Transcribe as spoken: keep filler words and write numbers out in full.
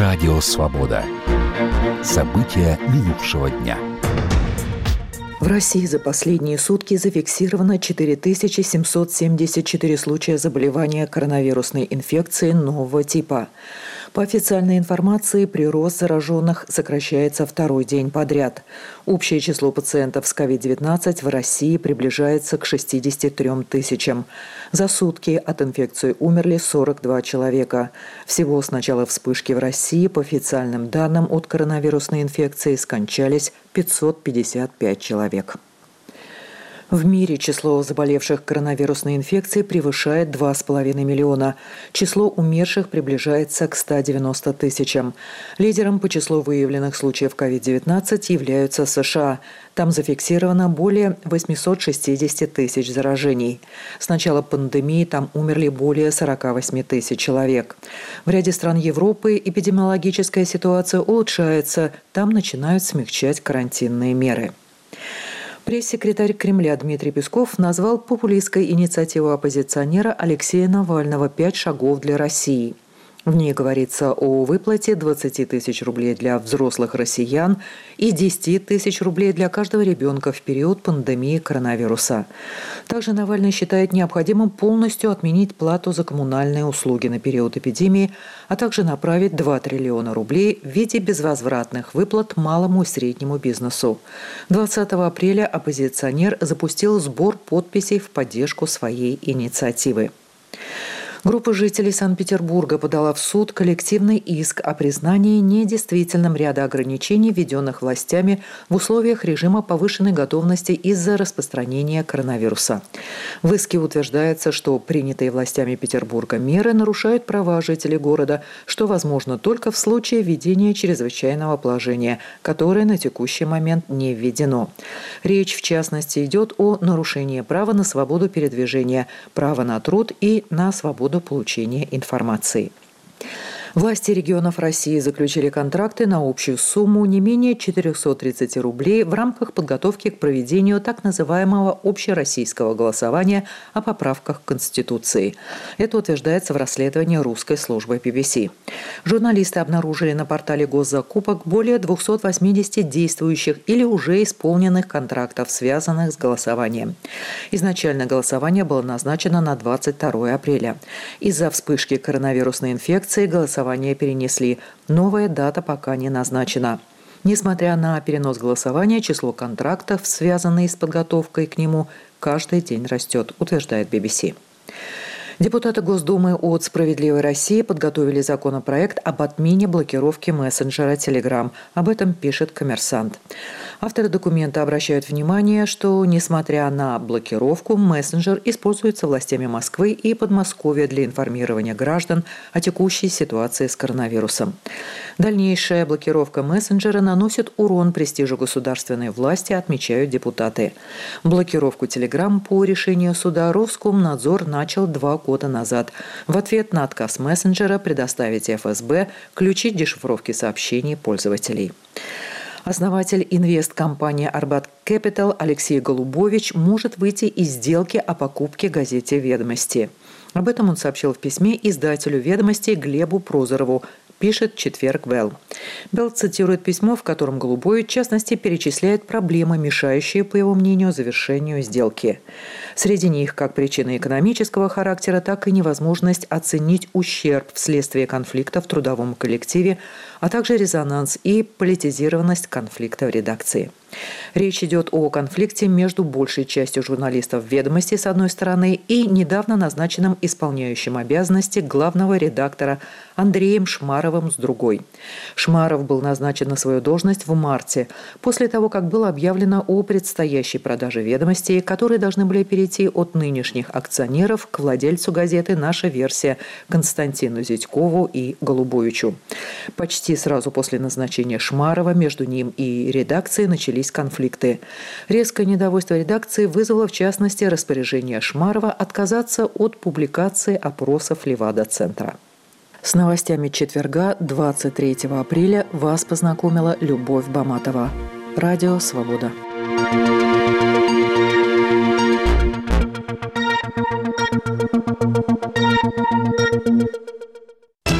Радио «Свобода». События минувшего дня. В России за последние сутки зафиксировано четыре тысячи семьсот семьдесят четыре случая заболевания коронавирусной инфекцией нового типа. По официальной информации, прирост зараженных сокращается второй день подряд. Общее число пациентов с ковид девятнадцать в России приближается к шестидесяти трём тысячам. За сутки от инфекции умерли сорок два человека. Всего с начала вспышки в России, по официальным данным, от коронавирусной инфекции скончались пятьсот пятьдесят пять человек. В мире число заболевших коронавирусной инфекцией превышает два с половиной миллиона. Число умерших приближается к ста девяноста тысячам. Лидером по числу выявленных случаев ковид девятнадцать являются США. Там зафиксировано более восьмисот шестидесяти тысяч заражений. С начала пандемии там умерли более сорока восьми тысяч человек. В ряде стран Европы эпидемиологическая ситуация улучшается. Там начинают смягчать карантинные меры. Пресс-секретарь Кремля Дмитрий Песков назвал популистской инициативу оппозиционера Алексея Навального «Пять шагов для России». В ней говорится о выплате двадцати тысяч рублей для взрослых россиян и десяти тысяч рублей для каждого ребенка в период пандемии коронавируса. Также Навальный считает необходимым полностью отменить плату за коммунальные услуги на период эпидемии, а также направить два триллиона рублей в виде безвозвратных выплат малому и среднему бизнесу. двадцатого апреля оппозиционер запустил сбор подписей в поддержку своей инициативы. Группа жителей Санкт-Петербурга подала в суд коллективный иск о признании недействительным ряда ограничений, введенных властями в условиях режима повышенной готовности из-за распространения коронавируса. В иске утверждается, что принятые властями Петербурга меры нарушают права жителей города, что возможно только в случае введения чрезвычайного положения, которое на текущий момент не введено. Речь, в частности, идет о нарушении права на свободу передвижения, права на труд и на свободу получения информации. Власти регионов России заключили контракты на общую сумму не менее четырехсот тридцати рублей в рамках подготовки к проведению так называемого общероссийского голосования о поправках к Конституции. Это утверждается в расследовании русской службы би би си. Журналисты обнаружили на портале госзакупок более двухсот восьмидесяти действующих или уже исполненных контрактов, связанных с голосованием. Изначально голосование было назначено на двадцать второе апреля. Из-за вспышки коронавирусной инфекции голосование Голосование перенесли. Новая дата пока не назначена. Несмотря на перенос голосования, число контрактов, связанных с подготовкой к нему, каждый день растет, утверждает би би си. Депутаты Госдумы от «Справедливой России» подготовили законопроект об отмене блокировки мессенджера Telegram. Об этом пишет «Коммерсант». Авторы документа обращают внимание, что, несмотря на блокировку, мессенджер используется властями Москвы и Подмосковья для информирования граждан о текущей ситуации с коронавирусом. Дальнейшая блокировка мессенджера наносит урон престижу государственной власти, отмечают депутаты. Блокировку Telegram по решению суда Роскомнадзор начал два года назад в ответ на отказ мессенджера предоставить эф эс бэ ключи дешифровки сообщений пользователей. Основатель инвесткомпании «Арбат Кэпитал» Алексей Голубович может выйти из сделки о покупке газете «Ведомости». Об этом он сообщил в письме издателю «Ведомостей» Глебу Прозорову, пишет «Четверг Белл». Белл цитирует письмо, в котором Голубович, в частности, перечисляет проблемы, мешающие, по его мнению, завершению сделки. Среди них как причины экономического характера, так и невозможность оценить ущерб вследствие конфликта в трудовом коллективе, а также резонанс и политизированность конфликта в редакции. Речь идет о конфликте между большей частью журналистов «Ведомости» с одной стороны и недавно назначенным исполняющим обязанности главного редактора Андреем Шмаровым с другой. Шмаров был назначен на свою должность в марте, после того, как было объявлено о предстоящей продаже «Ведомостей», которые должны были перейти от нынешних акционеров к владельцу газеты «Наша версия» Константину Зятькову и Голубовичу. Почти сразу после назначения Шмарова между ним и редакцией начались конфликты. Резкое недовольство редакции вызвало, в частности, распоряжение Шмарова отказаться от публикации опросов Левада-центра. С новостями четверга, двадцать третьего апреля, вас познакомила Любовь Баматова. Радио «Свобода».